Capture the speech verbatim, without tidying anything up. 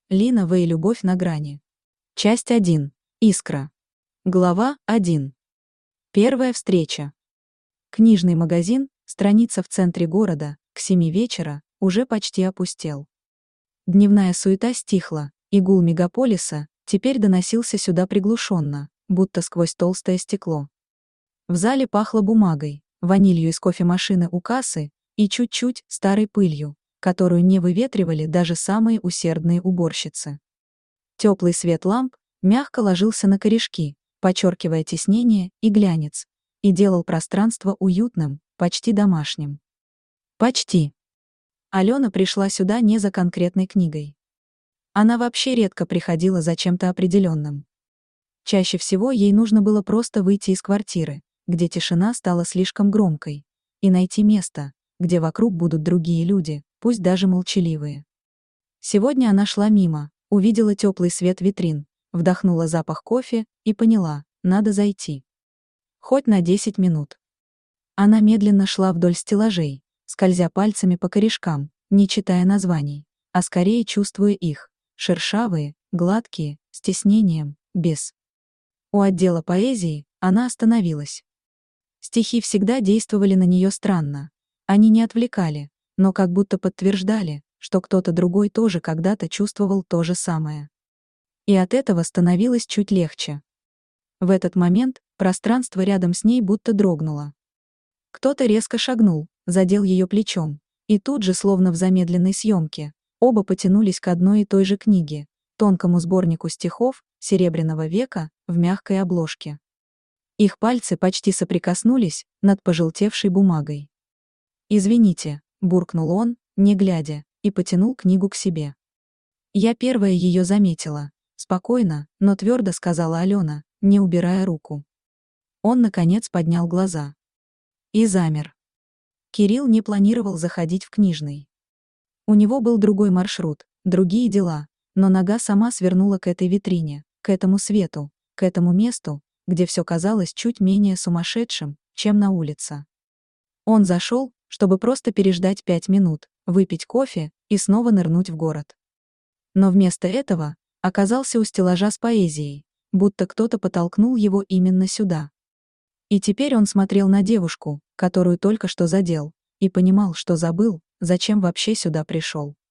Лина Вэй. Любовь на грани. Часть один. Искра. Глава один. Первая встреча. Книжный магазин, страница в центре города, к семи вечера, уже почти опустел. Дневная суета стихла, и гул мегаполиса теперь доносился сюда приглушенно, будто сквозь толстое стекло. В зале пахло бумагой, ванилью из кофемашины у кассы и чуть-чуть старой пылью, которую не выветривали даже самые усердные уборщицы. Теплый свет ламп мягко ложился на корешки, подчеркивая тиснение и глянец, и делал пространство уютным, почти домашним. Почти. Алена пришла сюда не за конкретной книгой. Она вообще редко приходила за чем-то определенным. Чаще всего ей нужно было просто выйти из квартиры, где тишина стала слишком громкой, и найти место, где вокруг будут другие люди, пусть даже молчаливые. Сегодня она шла мимо, увидела теплый свет витрин, вдохнула запах кофе и поняла, надо зайти. Хоть на десять минут. Она медленно шла вдоль стеллажей, скользя пальцами по корешкам, не читая названий, а скорее чувствуя их, шершавые, гладкие, с тиснением, без. У отдела поэзии она остановилась. Стихи всегда действовали на нее странно. Они не отвлекали, но как будто подтверждали, что кто-то другой тоже когда-то чувствовал то же самое. И от этого становилось чуть легче. В этот момент пространство рядом с ней будто дрогнуло. Кто-то резко шагнул, задел ее плечом, и тут же, словно в замедленной съемке, оба потянулись к одной и той же книге, тонкому сборнику стихов Серебряного века в мягкой обложке. Их пальцы почти соприкоснулись над пожелтевшей бумагой. «Извините», — буркнул он, не глядя, и потянул книгу к себе. «Я первая ее заметила», — спокойно, но твердо сказала Алена, не убирая руку. Он, наконец, поднял глаза. И замер. Кирилл не планировал заходить в книжный. У него был другой маршрут, другие дела, но нога сама свернула к этой витрине, к этому свету, к этому месту, где все казалось чуть менее сумасшедшим, чем на улице. Он зашел, чтобы просто переждать пять минут, выпить кофе и снова нырнуть в город. Но вместо этого оказался у стеллажа с поэзией, будто кто-то подтолкнул его именно сюда. И теперь он смотрел на девушку, которую только что задел, и понимал, что забыл, зачем вообще сюда пришел.